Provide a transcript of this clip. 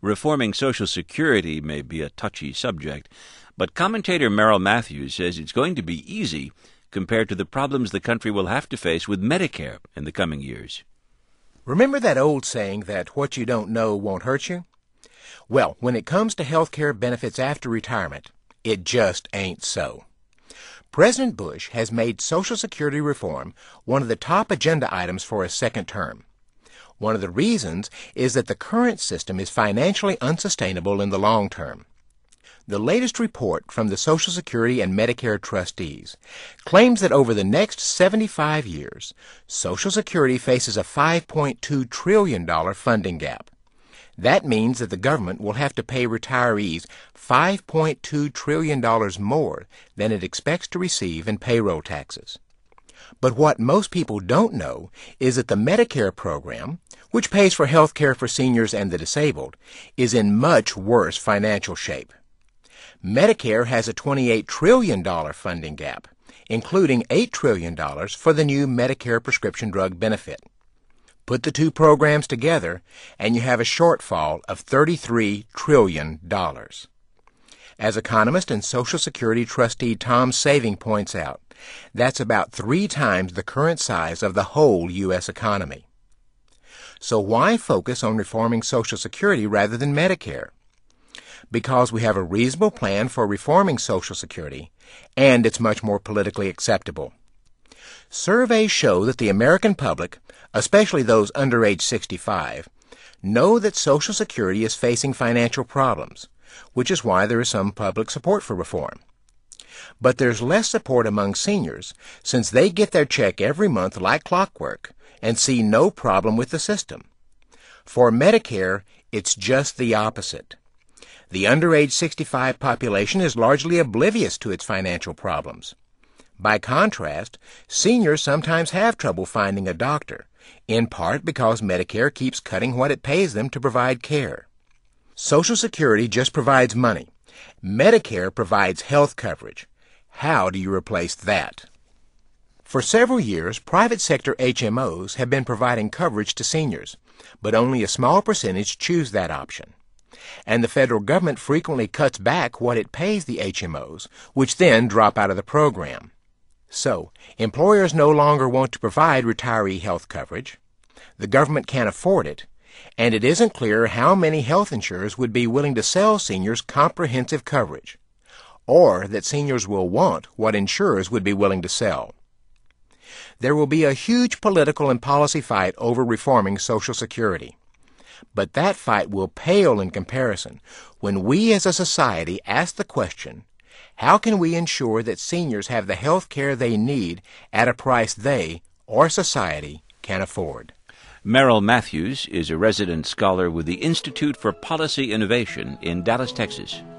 Reforming Social Security may be a touchy subject, but commentator Merrill Matthews says it's going to be easy compared to the problems the country will have to face with Medicare in the coming years. Remember that old saying that what you don't know won't hurt you? Well, when it comes to health care benefits after retirement, it just ain't so. President Bush has made Social Security reform one of the top agenda items for his second term. One of the reasons is that the current system is financially unsustainable in the long term. The latest report from the Social Security and Medicare trustees claims that over the next 75 years, Social Security faces a $5.2 trillion funding gap. That means that the government will have to pay retirees $5.2 trillion more than it expects to receive in payroll taxes. But what most people don't know is that the Medicare program, which pays for health care for seniors and the disabled, is in much worse financial shape. Medicare has a $28 trillion funding gap, including $8 trillion for the new Medicare prescription drug benefit. Put the two programs together, and you have a shortfall of $33 trillion. As economist and Social Security trustee Tom Saving points out, that's about 3 times the current size of the whole U.S. economy. So why focus on reforming Social Security rather than Medicare? Because we have a reasonable plan for reforming Social Security, and it's much more politically acceptable. Surveys show that the American public, especially those under age 65, know that Social Security is facing financial problems, which is why there is some public support for reform. But there's less support among seniors since they get their check every month like clockwork and see no problem with the system. For Medicare, it's just the opposite. The under age 65 population is largely oblivious to its financial problems. By contrast, seniors sometimes have trouble finding a doctor, in part because Medicare keeps cutting what it pays them to provide care. Social Security just provides money. Medicare provides health coverage. How do you replace that? For several years, private sector HMOs have been providing coverage to seniors, but only a small percentage choose that option. And the federal government frequently cuts back what it pays the HMOs, which then drop out of the program. So, employers no longer want to provide retiree health coverage, the government can't afford it, and it isn't clear how many health insurers would be willing to sell seniors comprehensive coverage, or that seniors will want what insurers would be willing to sell. There will be a huge political and policy fight over reforming Social Security. But that fight will pale in comparison when we as a society ask the question, how can we ensure that seniors have the health care they need at a price they, or society, can afford? Merrill Matthews is a resident scholar with the Institute for Policy Innovation in Dallas, Texas.